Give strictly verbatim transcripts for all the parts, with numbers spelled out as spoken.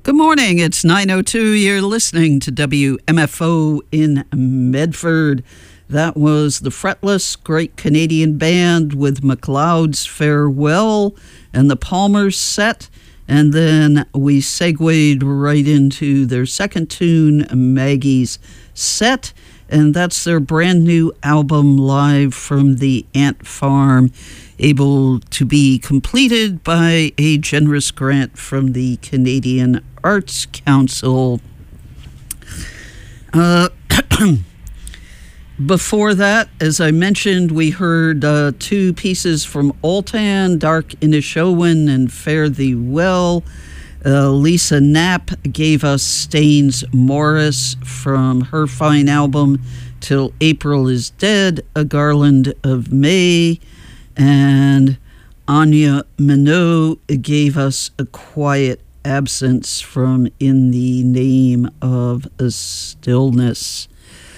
Good morning. It's nine oh two. You're listening to W M F O in Medford. That was the Fretless, great Canadian band with McLeod's Farewell and the Palmers set. And then we segued right into their second tune, Maggie's Set. And that's their brand new album, Live from the Ant Farm, able to be completed by a generous grant from the Canadian Arts Council. Uh, before that, as I mentioned, we heard uh, two pieces from Altan, Dark Inishowen and Fare Thee Well. Uh, Lisa Knapp gave us Staines Morris from her fine album Till April is Dead, A Garland of May. And Anya Minot gave us A Quiet Absence from In the Name of a Stillness.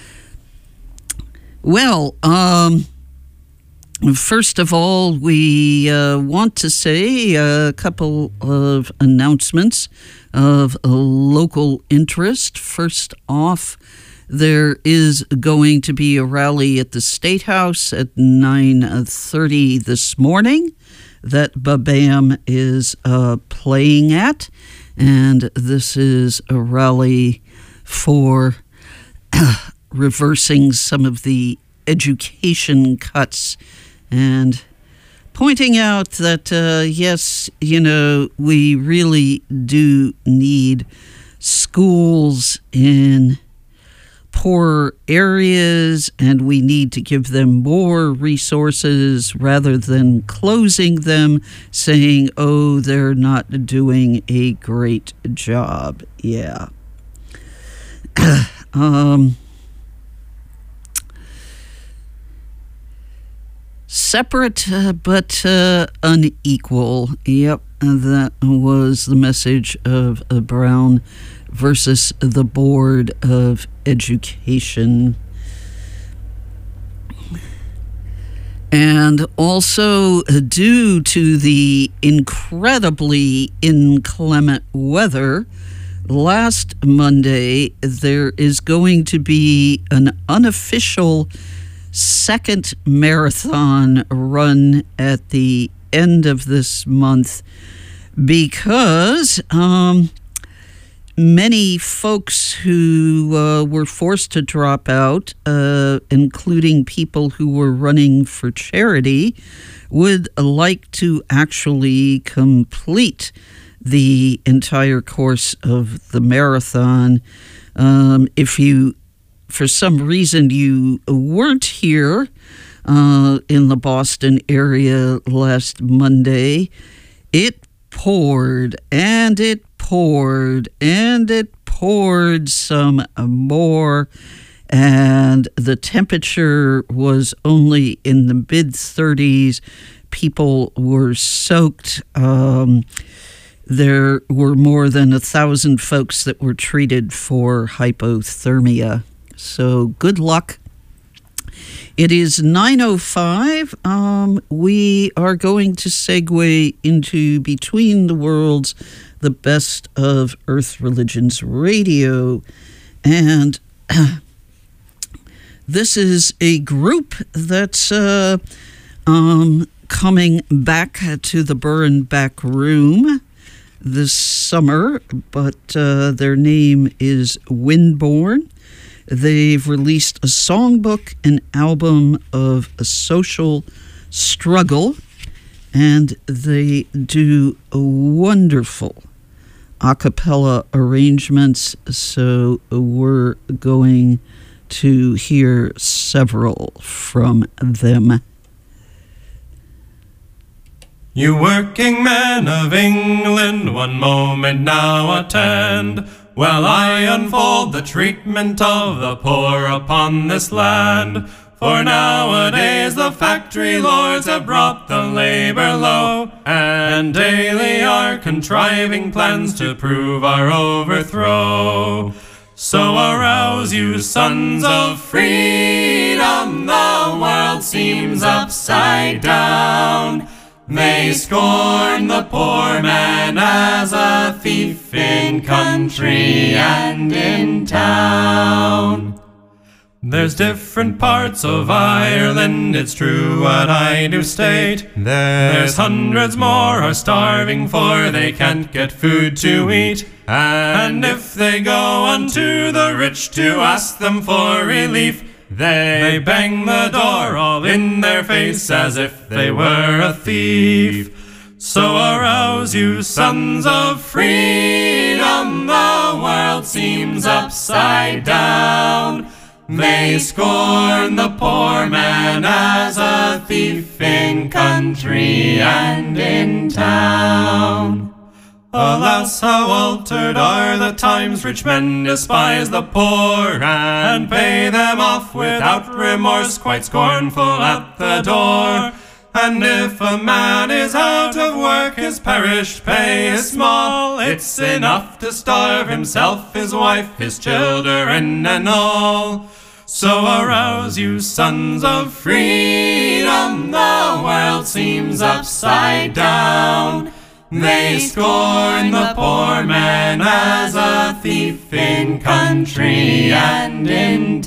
Well, um, first of all, we uh, want to say a couple of announcements of a local interest. First off, there is going to be a rally at the State House at nine thirty this morning that Babam is uh, playing at. And this is a rally for uh, reversing some of the education cuts and pointing out that, uh, yes, you know, we really do need schools in poorer areas, and we need to give them more resources rather than closing them, saying, oh, they're not doing a great job. Yeah. um, separate uh, but uh, unequal. Yep, that was the message of uh, Brown versus the Board of Education. And also, due to the incredibly inclement weather, last Monday there is going to be an unofficial second marathon run at the end of this month because um, many folks who uh, were forced to drop out, uh, including people who were running for charity, would like to actually complete the entire course of the marathon. Um, if you, for some reason, you weren't here uh, in the Boston area last Monday, it poured and it poured and it poured some more, and the temperature was only in the mid thirties. People were soaked. Um, there were more than a thousand folks that were treated for hypothermia. So good luck. It is nine oh five. Um, we are going to segue into Between the Worlds, the best of Earth Religions Radio. And uh, this is a group that's uh, um, coming back to the Burren Back Room this summer, but uh, their name is Windborn. They've released a songbook, an album of a social struggle, and they do a wonderful a cappella arrangements, so we're going to hear several from them. You working men of England, one moment now attend, while I unfold the treatment of the poor upon this land. For nowadays the factory lords have brought the labour low, and daily are contriving plans to prove our overthrow. So arouse, you sons of freedom, the world seems upside down. They scorn the poor man as a thief in country and in town. There's different parts of Ireland, it's true what I do state. There's hundreds more are starving, for they can't get food to eat. And if they go unto the rich to ask them for relief, they bang the door all in their face as if they were a thief. So arouse, you sons of freedom, the world seems upside down. They scorn the poor man as a thief in country and in town. Alas, how altered are the times, rich men despise the poor and pay them off without remorse, quite scornful at the door. And if a man is out of work, his parish pay is small. It's enough to starve himself, his wife, his children, and all. So arouse, you sons of freedom, the world seems upside down. They scorn the poor man as a thief in country and in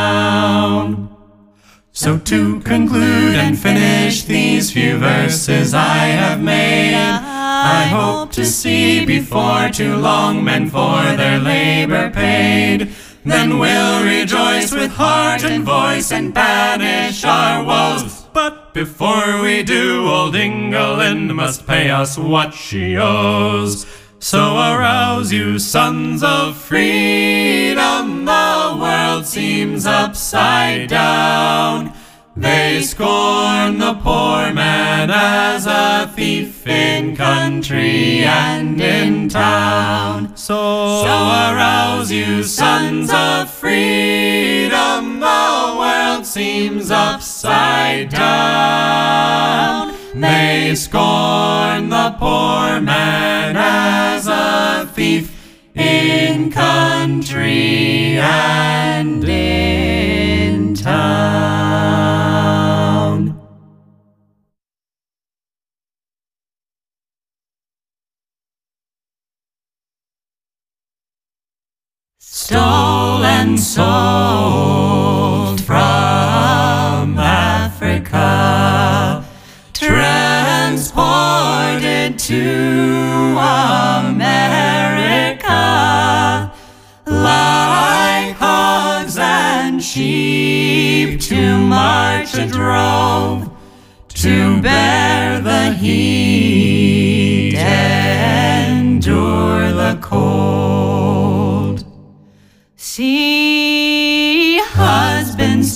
town. So to conclude and finish these few verses I have made, I hope to see before too long men for their labor paid. Then we'll rejoice with heart and voice and banish our woes. But before we do, old England must pay us what she owes. So arouse, you sons of freedom, the world seems upside down. They scorn the poor man as a thief in country and in town. So, so arouse, you sons of freedom, the world seems upside down. They scorn the poor man as a thief in country and in town. Stolen, sold from Africa, transported to America, like hogs and sheep to march a drove, to bear the heat, endure the cold. See husbands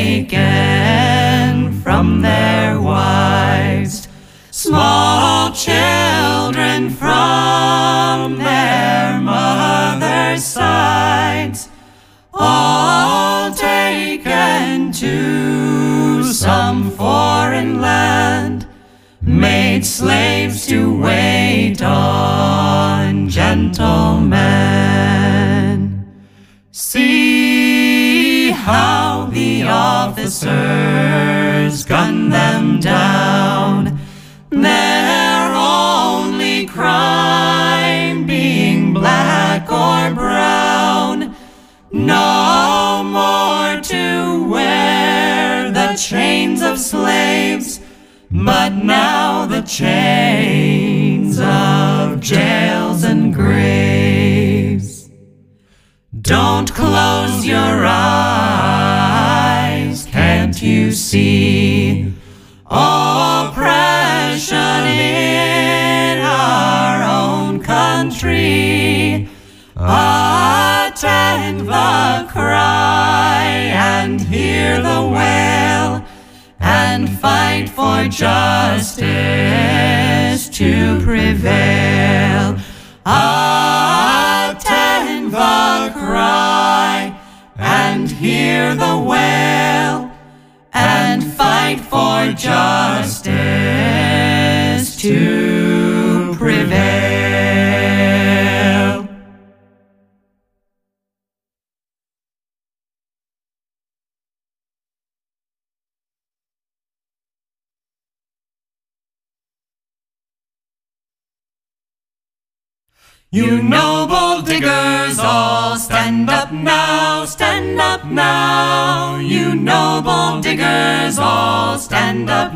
taken from their wives, small children from their mothers' sides, all taken to some foreign land, made slaves to wait on gentlemen. See how the officers gun them down, their only crime being black or brown. No more to wear the chains of slaves, but now the chains of jails and graves. Don't close your eyes, can't you see oppression in our own country? Attend the cry and hear the wail, and fight for justice to prevail. Attend the cry and hear the wail, and fight for justice to prevail. You noble diggers all, stand up now, stand up now. You noble diggers all, stand up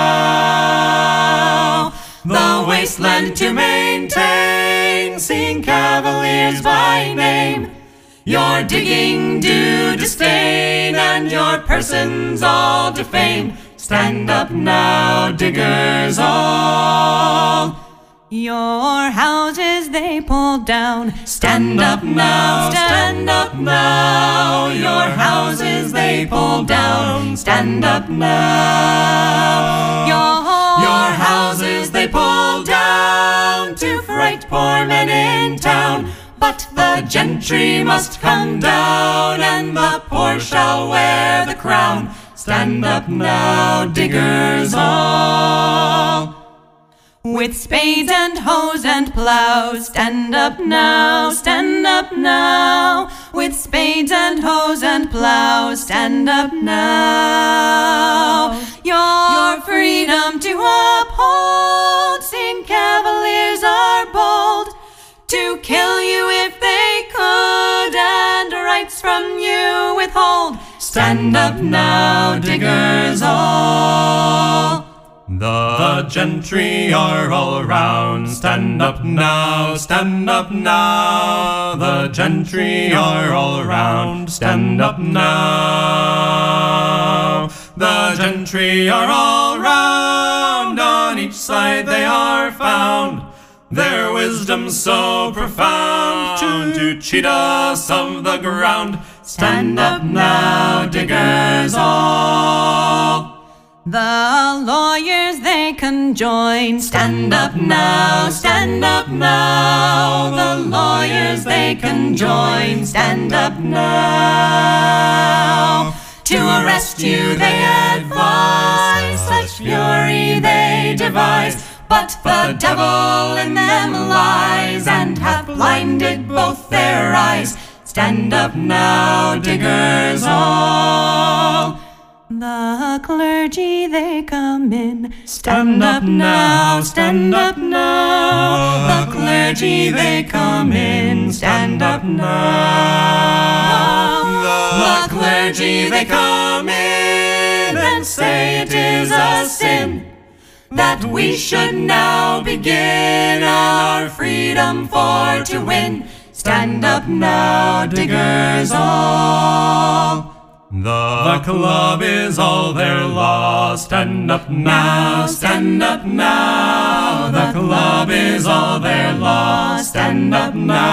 now. The wasteland to maintain, seeing Cavaliers by name. Your digging do disdain, and your persons all defame. Stand up now, diggers all. Your houses they pulled down. Stand up now, stand up now. Your houses they pulled down. Stand up now. Your, Your houses they pulled down to fright poor men in town. But the gentry must come down, and the poor shall wear the crown. Stand up now, diggers all. With spades and hoes and plows, stand up now, stand up now. With spades and hoes and plows, stand up now. Your freedom to uphold, seeing Cavaliers are bold, to kill you if they could, and rights from you withhold. Stand up now, diggers all. The gentry are all round. Stand up now, stand up now. The gentry are all round. Stand up now. The gentry are all round. On each side they are found. Their wisdom so profound, to, to cheat us of the ground. Stand up now, diggers all. The lawyers they conjoin. Stand up now, stand up now. The lawyers they conjoin. Stand up now. To arrest you they advise, such fury they devise. But the devil in them lies, and hath blinded both their eyes. Stand up now, diggers all. The clergy they come in. Stand up now, stand up now. The clergy they come in. Stand up now. The clergy they come in and say it is a sin that we should now begin our freedom for to win. Stand up now, diggers all. The club is all their law. Stand up now, stand up now. The club is all their law. Stand up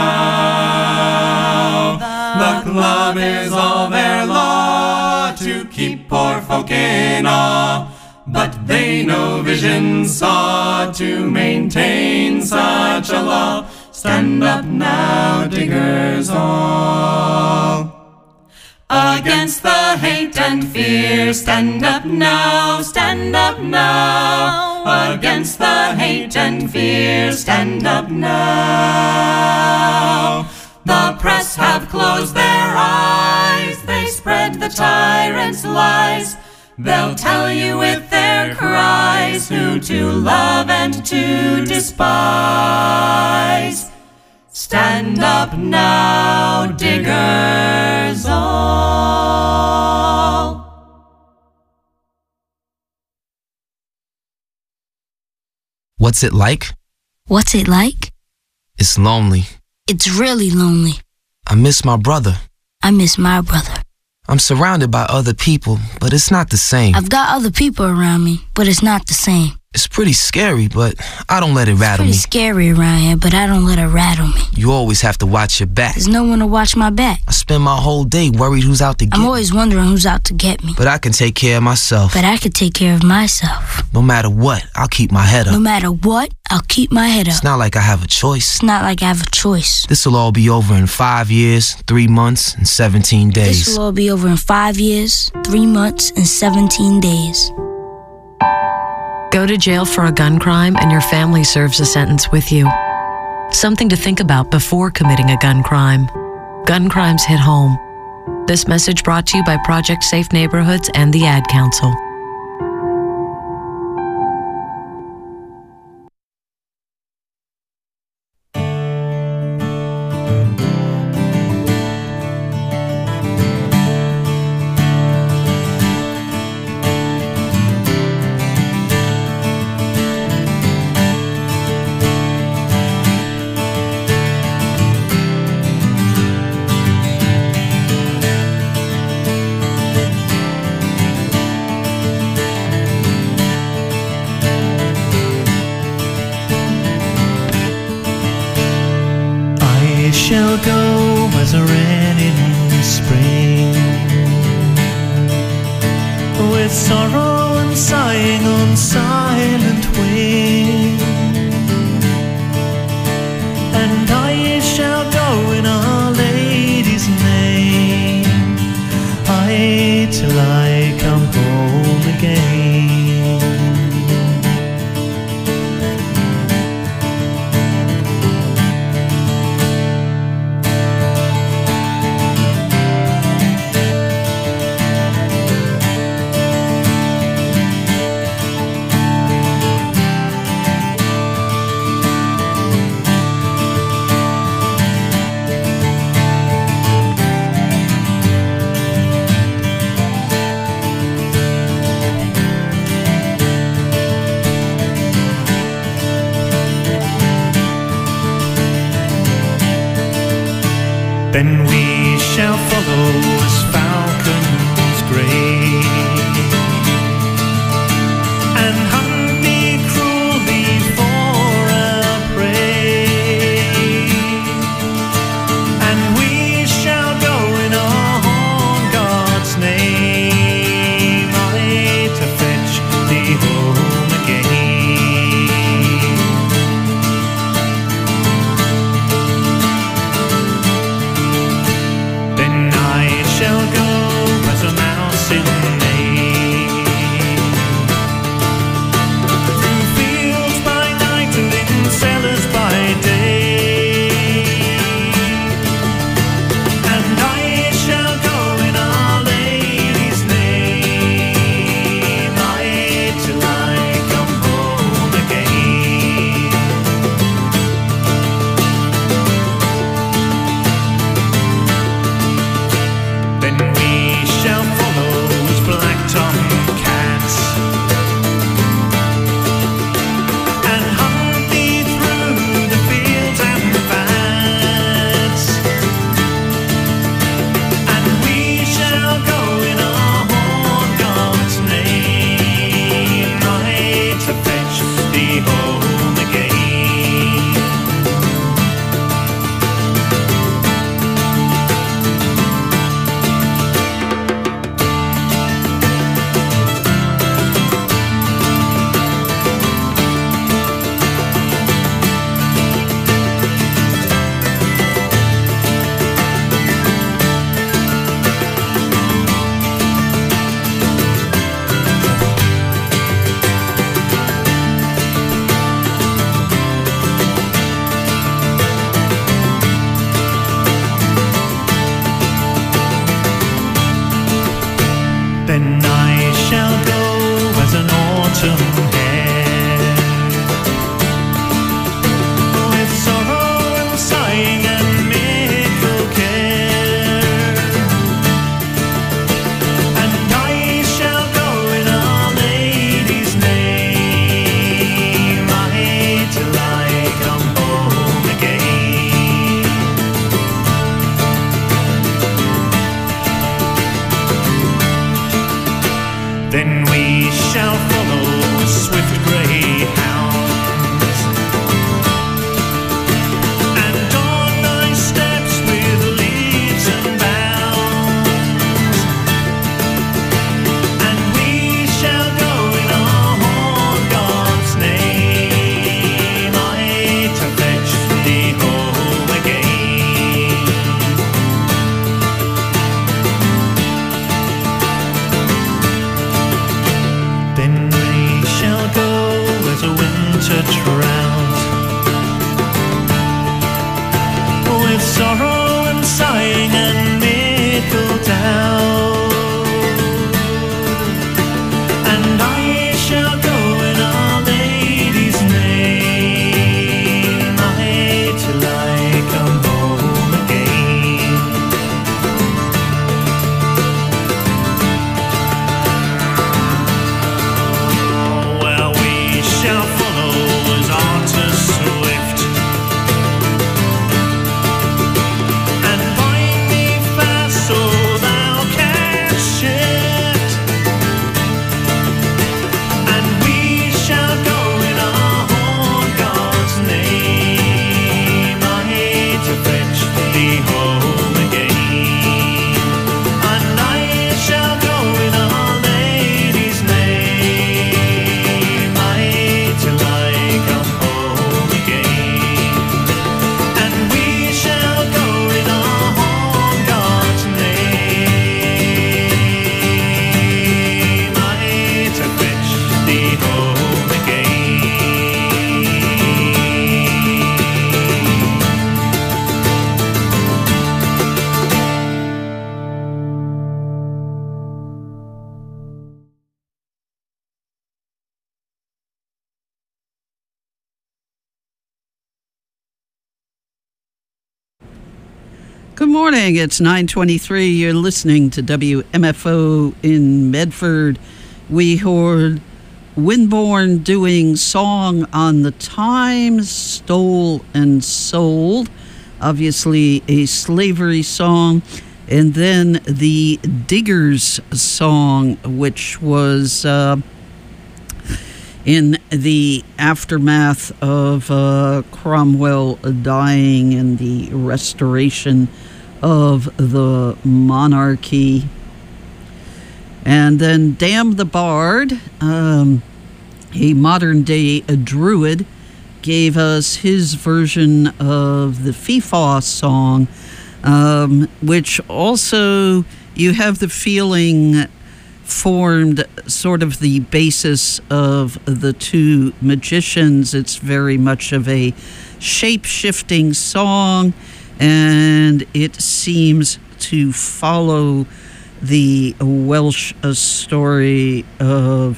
now. The club is all their law, to keep poor folk in awe. But they no vision saw to maintain such a law. Stand up now, diggers all. Against the hate and fear, stand up now, stand up now. Against the hate and fear, stand up now. The press have closed their eyes, they spread the tyrant's lies. They'll tell you with their cries who to love and to despise. Stand up now, diggers all. What's it like? What's it like? It's lonely. It's really lonely. I miss my brother. I miss my brother. I'm surrounded by other people, but it's not the same. I've got other people around me, but it's not the same. It's pretty scary, but I don't let it rattle me. It's pretty scary around here, but I don't let it rattle me. You always have to watch your back. There's no one to watch my back. I spend my whole day worried who's out to get me. I'm always wondering who's out to get me. But I can take care of myself. But I can take care of myself. No matter what, I'll keep my head up. No matter what, I'll keep my head up. It's not like I have a choice. It's not like I have a choice. This'll all be over in five years, three months, and seventeen days. This will all be over in five years, three months, and seventeen days. Go to jail for a gun crime and your family serves a sentence with you. Something to think about before committing a gun crime. Gun crimes hit home. This message brought to you by Project Safe Neighborhoods and the Ad Council. shall go as a wren in spring, with sorrow and sighing on silent wing. And I shall go in Our Lady's name, aye, till I come home again. Then we shall follow as falcons grey, and hunt thee cruelly for our prey. And we shall go in our horn God's name, aye, to fetch thee home again. Shall go as a mouse in May, through fields by night and in cellars by day. And I shall go in Our Lady's name, aye, till I come home again. Then we shall follow as black tomcats, and hunt thee through the fields and flats. And we shall go in our horn God's name, aye, to fetch thee home again. Then I shall go as an autumn hare, with sorrow and sighing and mickle care. And I shall go in Our Lady's name, aye, till I come home again. Then we shall follow swift greyhounds, and on thy steps with leaps and bounds. And we shall go in our horn God's name, aye, to fetch thee home again. Then Good morning. It's nine twenty-three. You're listening to W M F O in Medford. We heard Winborn doing Song on the Times, Stole and Sold, obviously a slavery song, and then the Diggers song, which was uh, in the aftermath of uh, Cromwell dying and the restoration of the monarchy. And then Damn the Bard, um, a modern-day druid, gave us his version of the Feefaw song, um, which also you have the feeling formed sort of the basis of the two magicians. It's very much of a shape-shifting song, and it seems to follow the Welsh uh, story of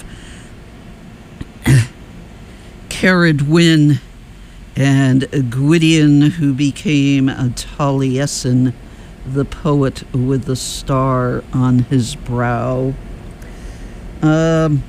Ceridwen and Gwydion, who became a Taliesin, the poet with the star on his brow. Um,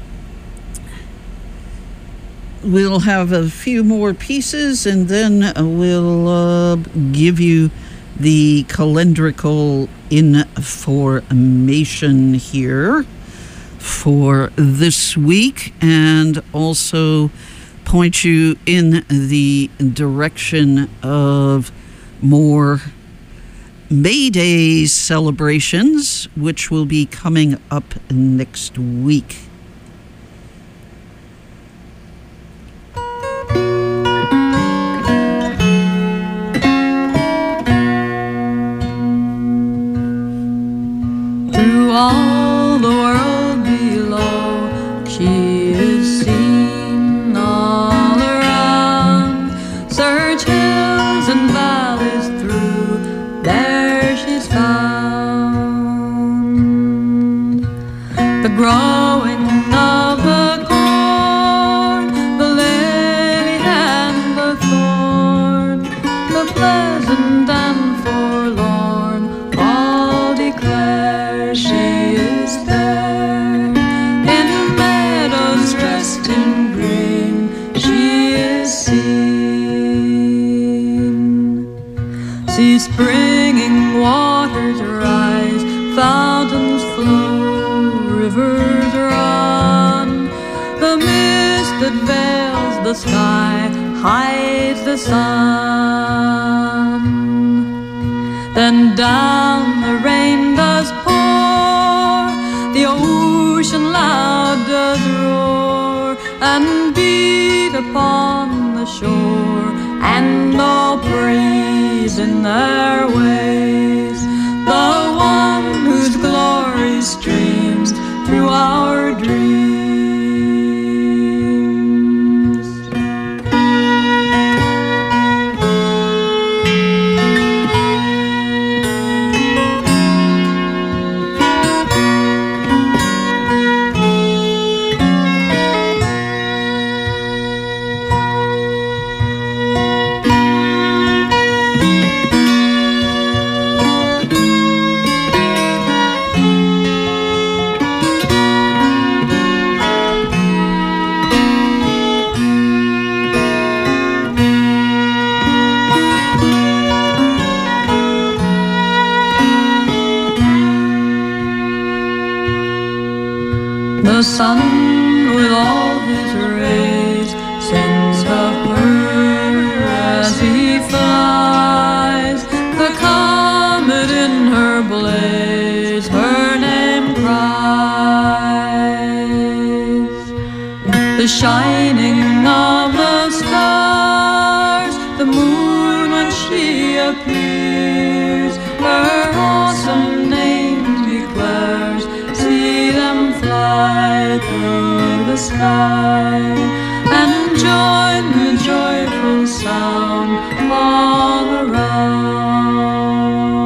we'll have a few more pieces, and then we'll uh, give you the calendrical information here for this week, and also point you in the direction of more May Day celebrations, which will be coming up next week. Through all the world below, she is seen all around. Search hills and valleys through, there she's found. The growing of the corn, the lily and the thorn, the pleasant and forlorn, all declare she is there. In meadows dressed in green, she is seen. See springing waters rise, fountains flow, rivers run. The mist that veils the sky hides the sun. Then down the rain does pour, the ocean loud does roar, and beat upon the shore, and all praise in their ways the one whose glory streams through our dreams. The sun with all his rays sends a purr as he flies. The comet in her blaze her name cries. The shining of the stars, the moon when she appears, her awesome name declares. See them fly through the sky and join the joyful sound all around.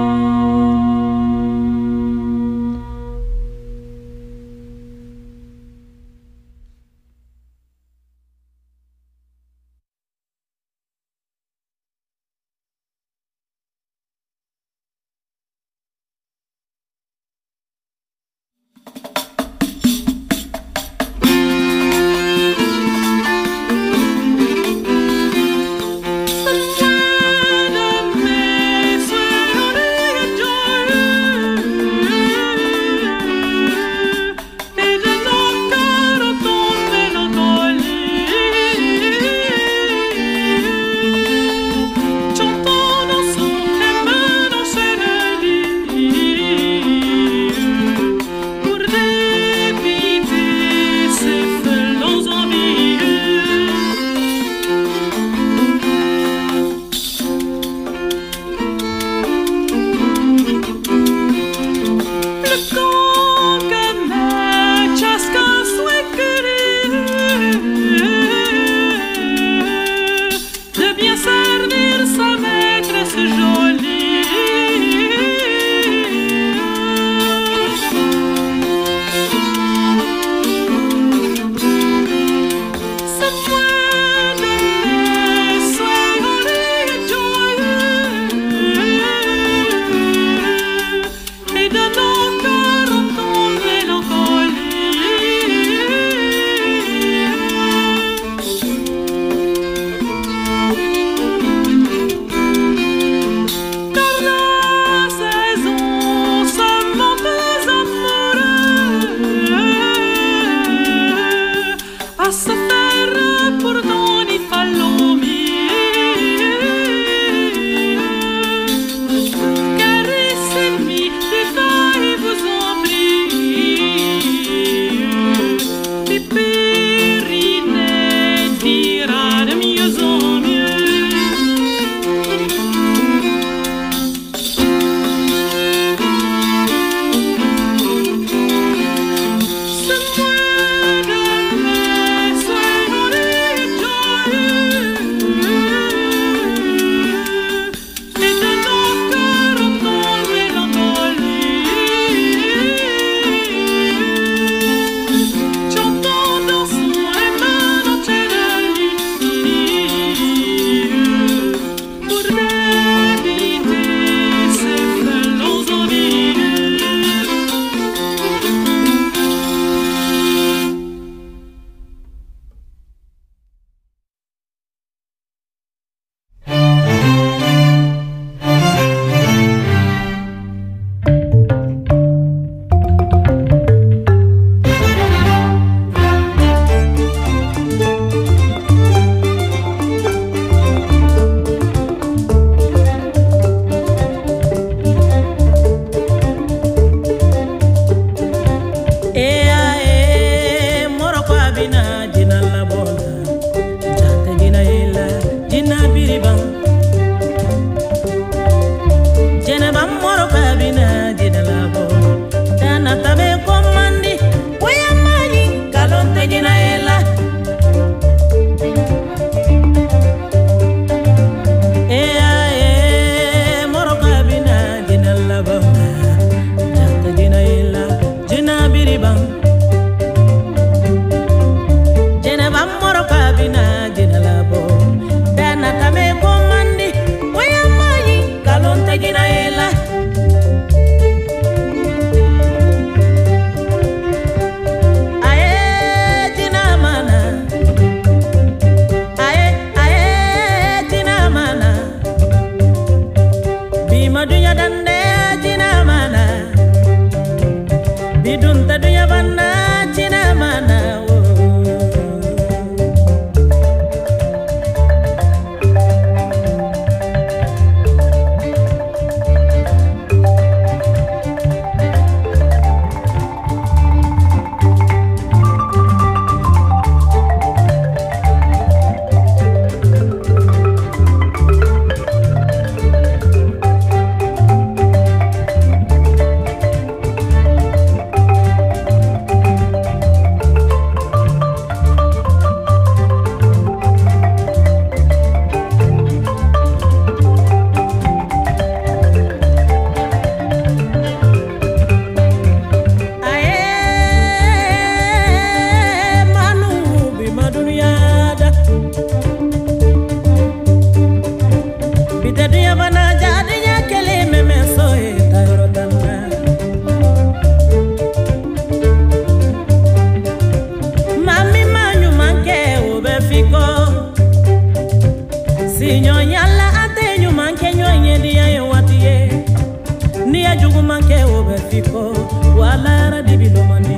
nyo yalla ate nyuma kenyo nyedi ayo watie ni ajugu manke obefiko wala radibilo mandi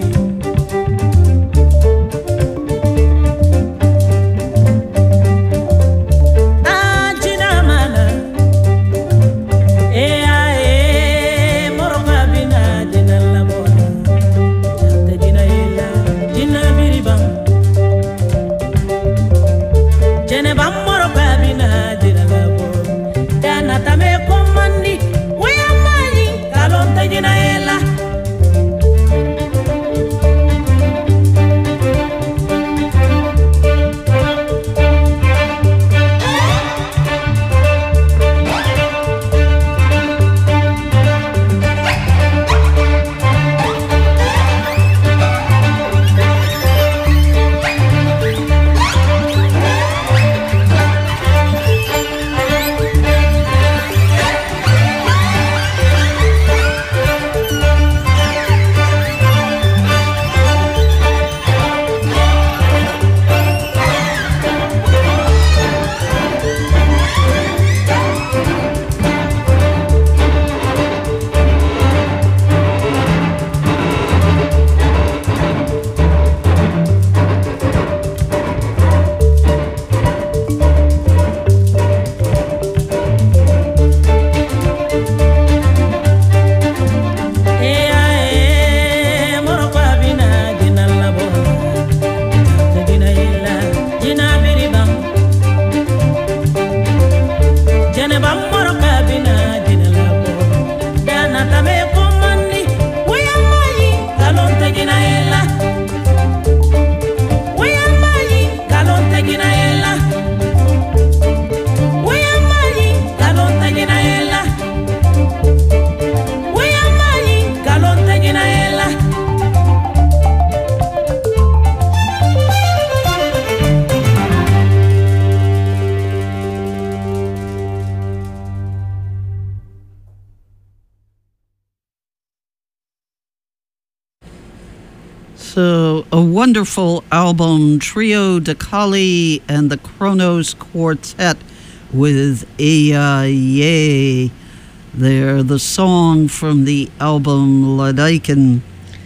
So, a wonderful album, Trio de Cali and the Kronos Quartet with Eya Ye. They're the song from the album Ladaiken.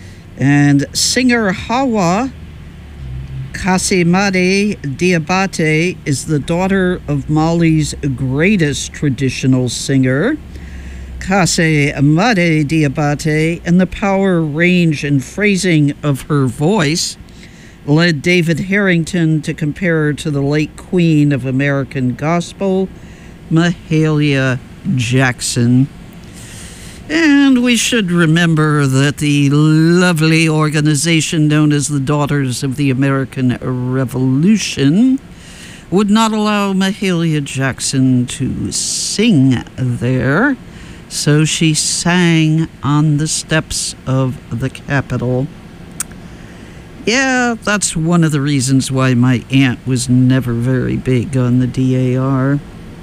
And singer Hawa Casimade Diabate is the daughter of Mali's greatest traditional singer, Casimade Diabate, and the power, range, and phrasing of her voice led David Harrington to compare her to the late queen of American gospel, Mahalia Jackson. And we should remember that the lovely organization known as the Daughters of the American Revolution would not allow Mahalia Jackson to sing there. So she sang on the steps of the Capitol. Yeah, that's one of the reasons why my aunt was never very big on the D A R.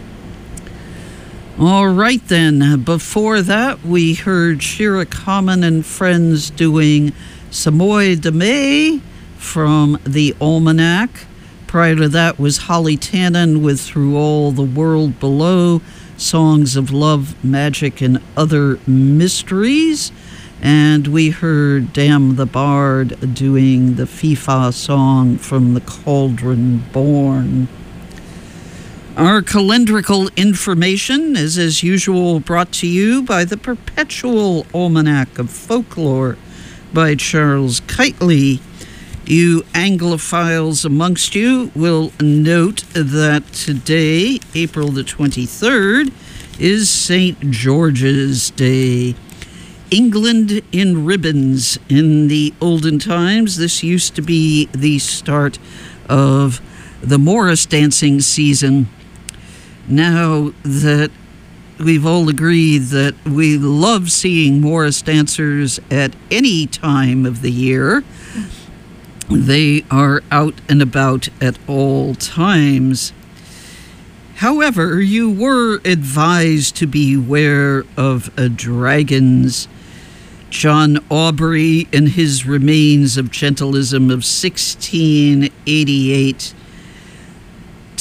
All right then, before that we heard Shira Common and Friends doing Samoy de May from the Almanac. Prior to that was Holly Tannen with Through All the World Below, Songs of Love, Magic, and Other Mysteries. And we heard Damn the Bard doing the FIFA song from the Cauldron Born. Our calendrical information is, as usual, brought to you by the Perpetual Almanac of Folklore by Charles Keightley. You Anglophiles amongst you will note that today, April the twenty-third, is Saint George's Day. England in ribbons. In the olden times, this used to be the start of the Morris dancing season. Now that we've all agreed that we love seeing Morris dancers at any time of the year, they are out and about at all times. However, you were advised to beware of uh, dragons. John Aubrey, in his Remains of Gentilism of sixteen eighty-eight,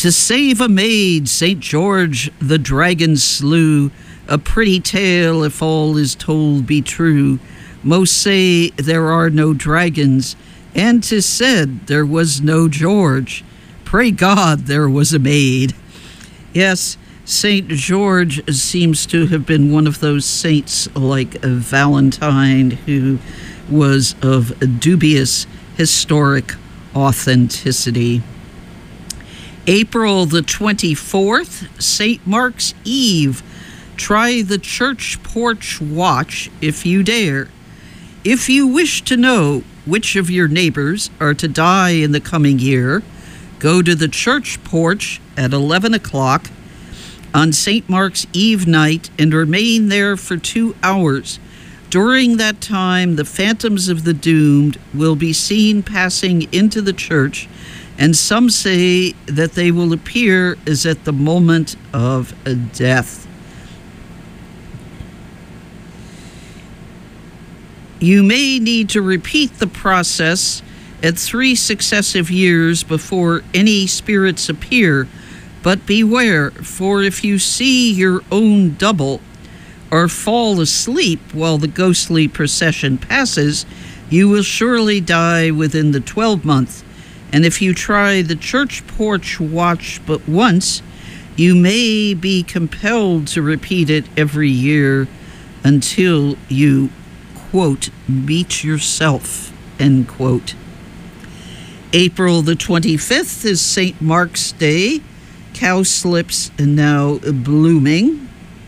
To save a maid, Saint George the dragon slew, a pretty tale if all is told be true. Most say there are no dragons, and 'tis said there was no George. Pray God there was a maid. Yes, Saint George seems to have been one of those saints like Valentine, who was of dubious historic authenticity. April the twenty-fourth, Saint Mark's Eve. Try the church porch watch if you dare. If you wish to know which of your neighbors are to die in the coming year, go to the church porch at eleven o'clock on Saint Mark's Eve night and remain there for two hours. During that time, the phantoms of the doomed will be seen passing into the church, and some say that they will appear as at the moment of death. You may need to repeat the process at three successive years before any spirits appear, but beware, for if you see your own double or fall asleep while the ghostly procession passes, you will surely die within the twelve months. And if you try the church porch watch but once, you may be compelled to repeat it every year until you, quote, meet yourself, end quote. April the twenty-fifth is Saint Mark's Day. Cowslips now blooming.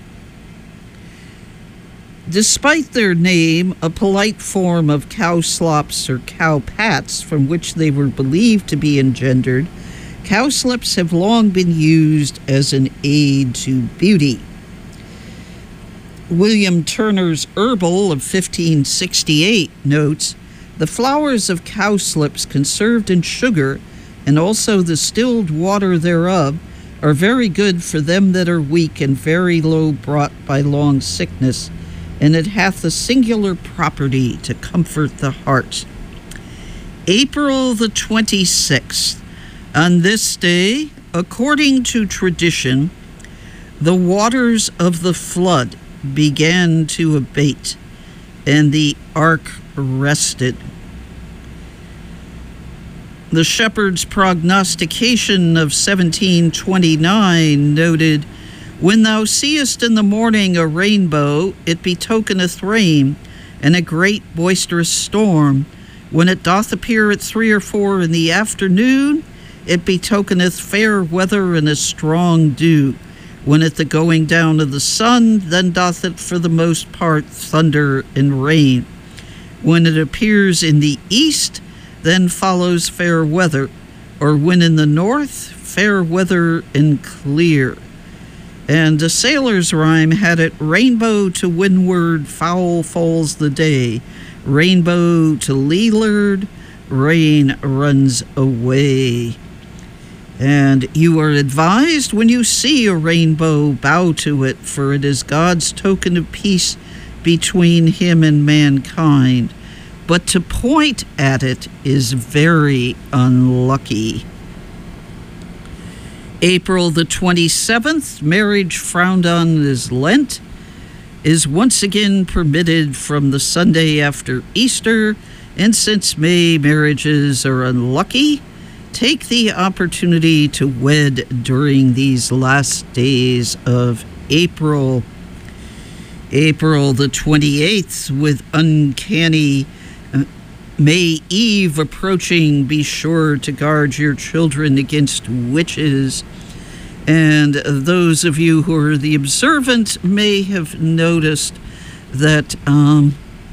Despite their name, a polite form of cowslops or cowpats from which they were believed to be engendered, cowslips have long been used as an aid to beauty. William Turner's Herbal of fifteen sixty-eight notes, the flowers of cowslips conserved in sugar, and also the stilled water thereof, are very good for them that are weak and very low brought by long sickness, and it hath a singular property to comfort the heart. April the twenty-sixth. On this day, according to tradition, the waters of the flood began to abate, and the ark rested. The shepherd's prognostication of seventeen twenty-nine noted, when thou seest in the morning a rainbow, it betokeneth rain, and a great boisterous storm. When it doth appear at three or four in the afternoon, it betokeneth fair weather and a strong dew. When at the going down of the sun, then doth it for the most part thunder and rain. When it appears in the east, then follows fair weather, or when in the north, fair weather and clear. And a sailor's rhyme had it, rainbow to windward, foul falls the day. Rainbow to leeward, rain runs away. And you are advised when you see a rainbow, bow to it, for it is God's token of peace between him and mankind. But to point at it is very unlucky. April the twenty-seventh, marriage frowned on as Lent, is once again permitted from the Sunday after Easter, and since May marriages are unlucky, take the opportunity to wed during these last days of April. April the twenty-eighth, with uncanny May Eve approaching, be sure to guard your children against witches. And those of you who are the observant may have noticed that um,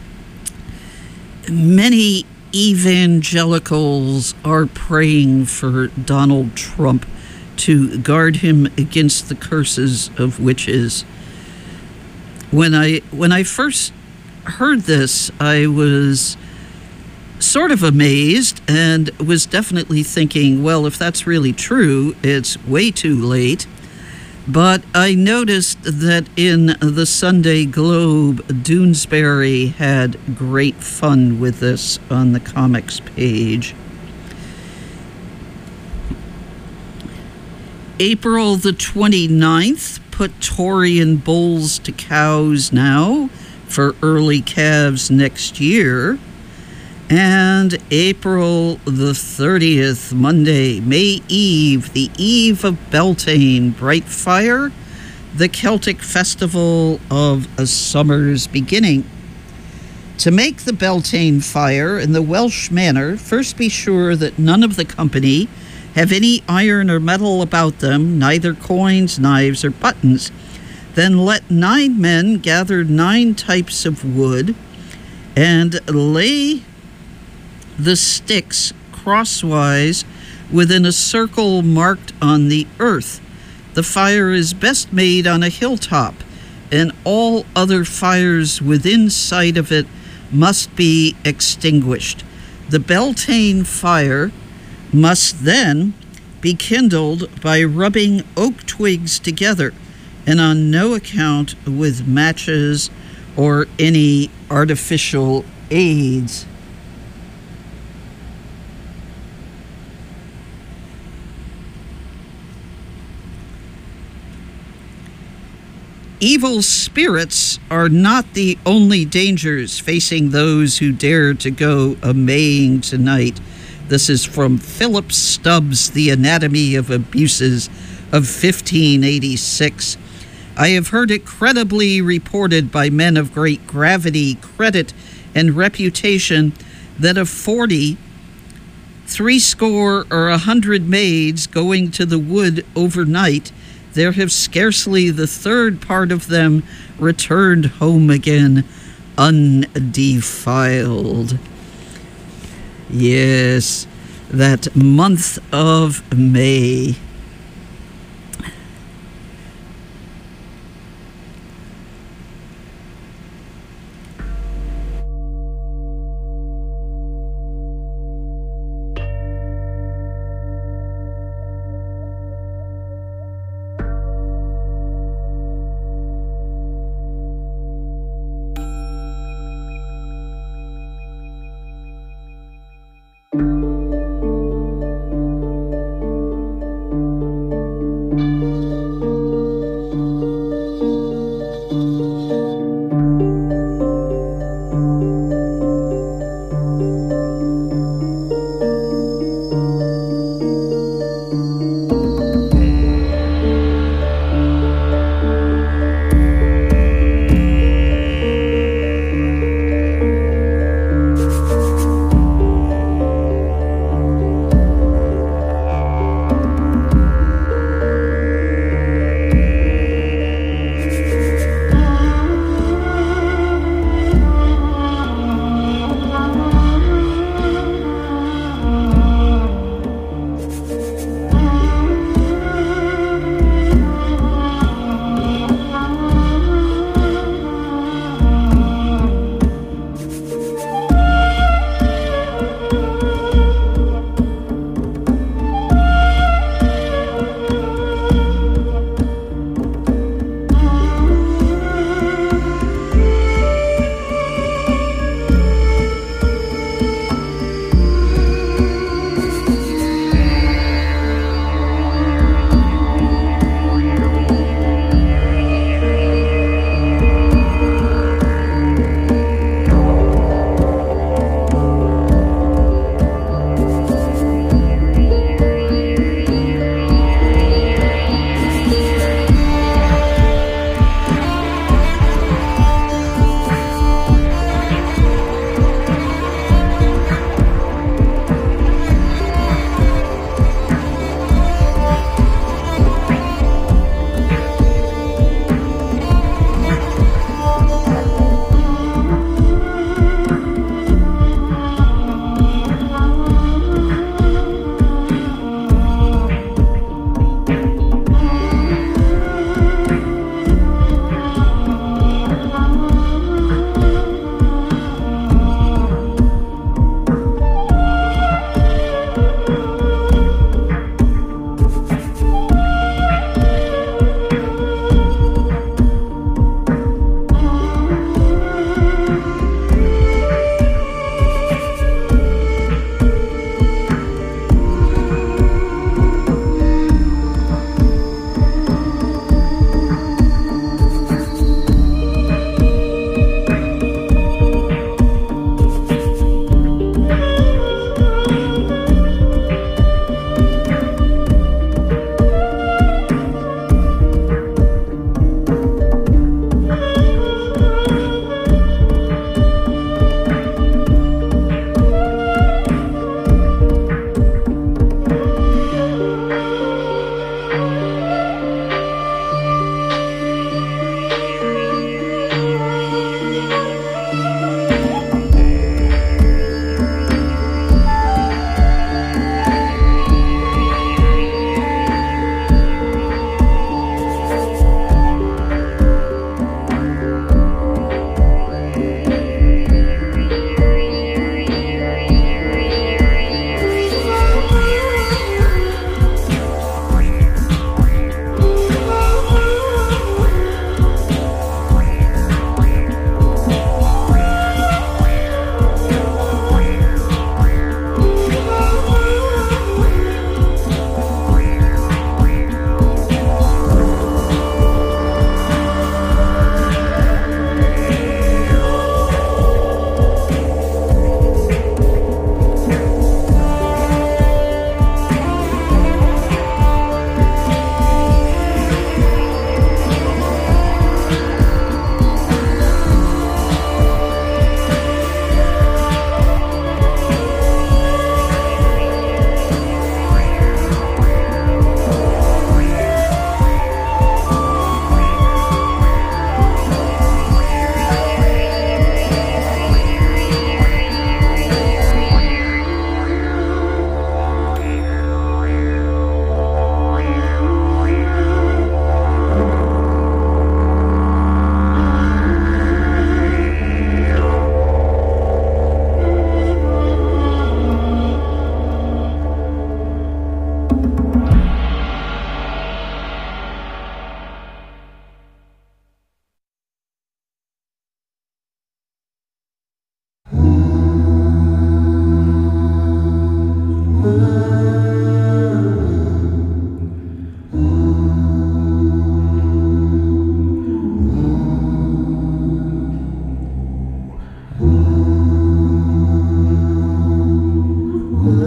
many evangelicals are praying for Donald Trump to guard him against the curses of witches. When I when I first heard this, I was sort of amazed and was definitely thinking, well, if that's really true, it's way too late. But I noticed that in the Sunday Globe, Doonesbury had great fun with this on the comics page. April the twenty-ninth, put Taurian bulls to cows now for early calves next year. And April the thirtieth, Monday, May Eve, the eve of Beltane, bright fire, the Celtic festival of a summer's beginning. To make the Beltane fire in the Welsh manner, first be sure that none of the company have any iron or metal about them, neither coins, knives, or buttons. Then let nine men gather nine types of wood and lay the sticks crosswise within a circle marked on the earth. The fire is best made on a hilltop, and all other fires within sight of it must be extinguished. The Beltane fire must then be kindled by rubbing oak twigs together, and on no account with matches or any artificial aids. Evil spirits are not the only dangers facing those who dare to go a-maying tonight. This is from Philip Stubbs' The Anatomy of Abuses of fifteen eighty-six. I have heard it credibly reported by men of great gravity, credit, and reputation that of forty, threescore or a hundred maids going to the wood overnight, there have scarcely the third part of them returned home again undefiled. Yes, that month of May.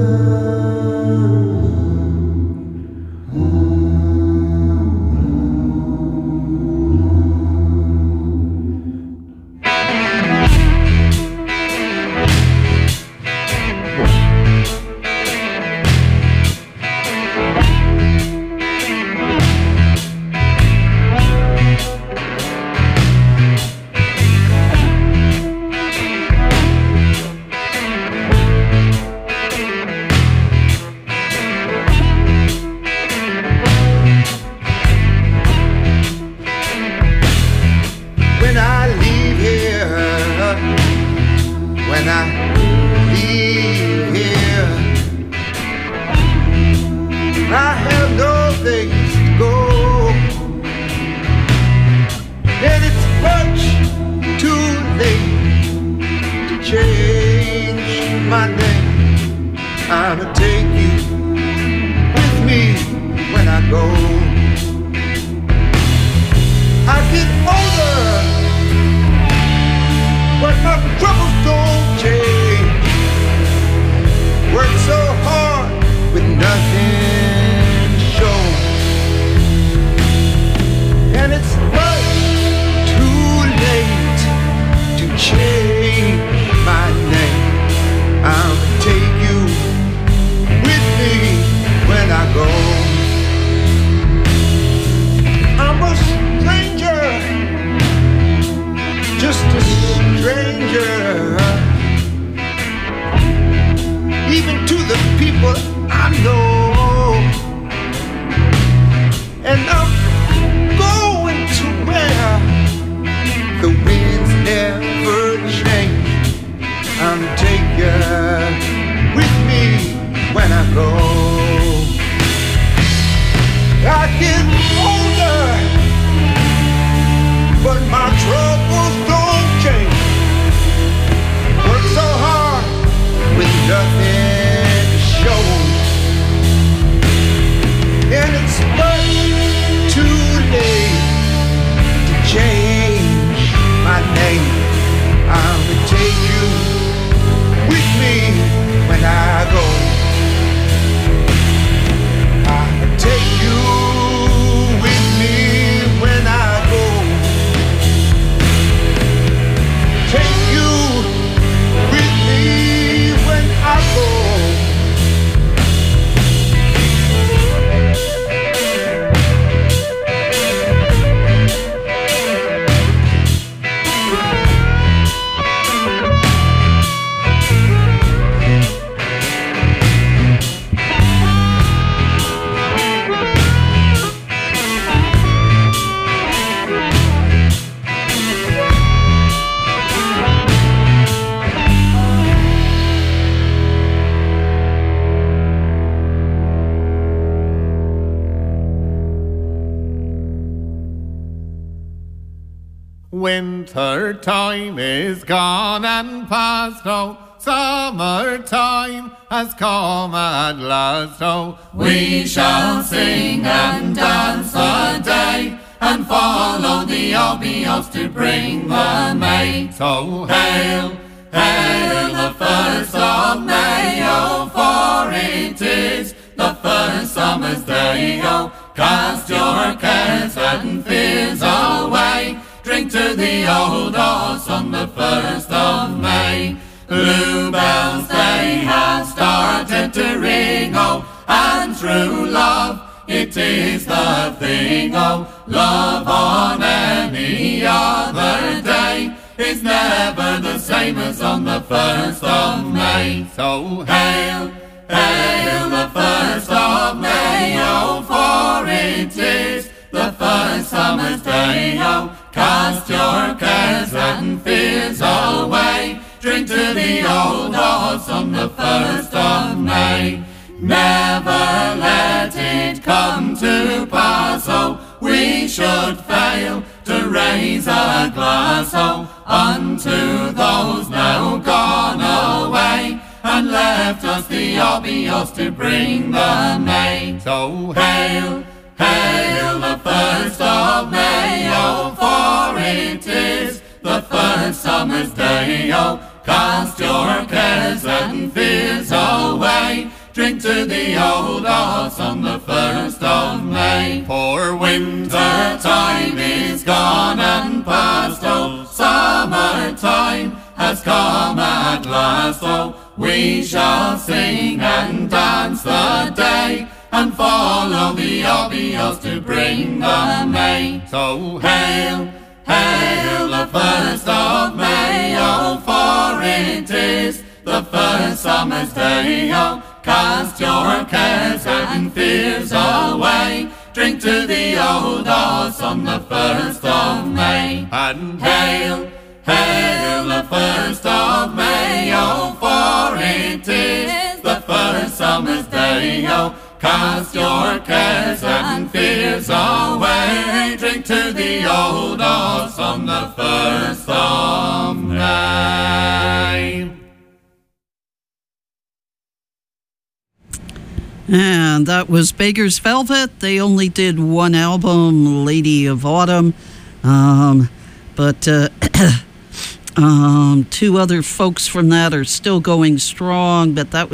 Winter time is gone and past, oh, summer time has come at last, oh. We shall sing and dance a day, and follow the obios to bring the May. So hail, hail the first of May, oh, for it is the first summer's day, oh. Cast your cares and fears away, drink to the old horse on the first of May. Bluebells they have started to ring, oh, and true love, it is the thing, oh. Love on any other day is never the same as on the first of May. So hail, hail the first of May, oh, for it is the first summer's day, oh. Cast your cares and fears away, drink to the old horse on the first of May. Never let it come to pass, oh, we should fail to raise a glass, oh, unto those now gone away, and left us the obios to bring the May. So hail, hail the first of May, oh, for it is the first summer's day, oh. Cast your cares and fears away, drink to the old horse on the first of May. For winter time is gone and past, oh, summertime has come at last, oh, we shall sing and dance the day, and follow the obvious to bring the May. So hail, hail the first of May, oh, for it is the first summer's day, oh, cast your cares and fears away, drink to the old horse on the first of May. And hail, hail the first of May, oh, for it is the first summer's day, oh, cast your cares and fears away, drink to the old horse on the first of May. And that was Beggar's Velvet. They only did one album, Lady of Autumn. Um, but uh, um, two other folks from that are still going strong, but that